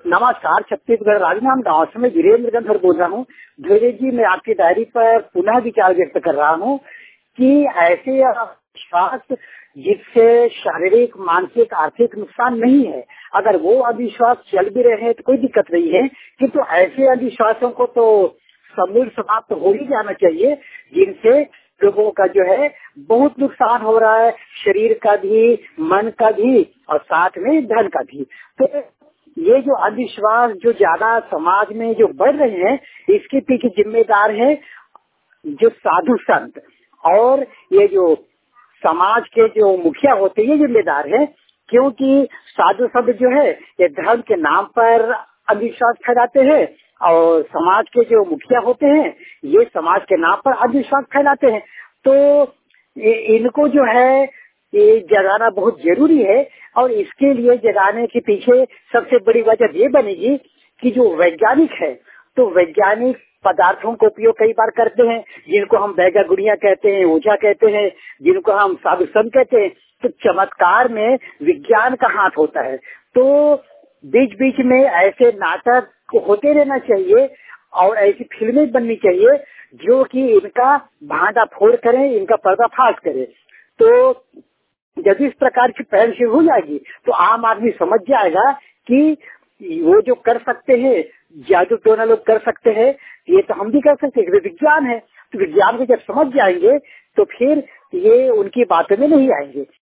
नमस्कार, छत्तीसगढ़ राजनाम गांव से मैं वीरेंद्र गंधर बोल रहा हूँ। धीरे जी, मैं आपकी डायरी पर पुनः विचार व्यक्त कर रहा हूँ कि ऐसे अविश्वास जिससे शारीरिक, मानसिक, आर्थिक नुकसान नहीं है, अगर वो अविश्वास चल भी रहे हैं तो कोई दिक्कत नहीं है, किंतु ऐसे अविश्वासों को तो समूल समाप्त हो ही जाना चाहिए जिनसे लोगों का जो है बहुत नुकसान हो रहा है, शरीर का भी, मन का भी और साथ में धन का भी। तो ये जो अंधविश्वास जो ज्यादा समाज में जो बढ़ रहे हैं, इसके पीछे जिम्मेदार है जो साधु संत और ये जो समाज के जो मुखिया होते हैं, ये जिम्मेदार है। क्योंकि साधु संत जो है ये धर्म के नाम पर अंधविश्वास फैलाते हैं और समाज के जो मुखिया होते हैं ये समाज के नाम पर अंधविश्वास फैलाते हैं। तो इनको जो है ये जगाना बहुत जरूरी है और इसके लिए जगाने के पीछे सबसे बड़ी वजह ये बनेगी कि जो वैज्ञानिक है तो वैज्ञानिक पदार्थों का उपयोग कई बार करते हैं, जिनको हम बैगा गुड़िया कहते हैं, ओझा कहते हैं, जिनको हम साधु संत कहते हैं। तो चमत्कार में विज्ञान का हाथ होता है। तो बीच बीच में ऐसे नाटक होते रहना चाहिए और ऐसी फिल्में बननी चाहिए जो कि इनका भांडा फोड़ करें, इनका पर्दाफाश करें। तो जब इस प्रकार की पहल शुरू हो जाएगी तो आम आदमी समझ जाएगा कि वो जो कर सकते हैं, जादू टोना लोग कर सकते हैं, ये तो हम भी कर सकते हैं, विज्ञान है। तो विज्ञान को जब समझ जाएंगे तो फिर ये उनकी बातों में नहीं आएंगे।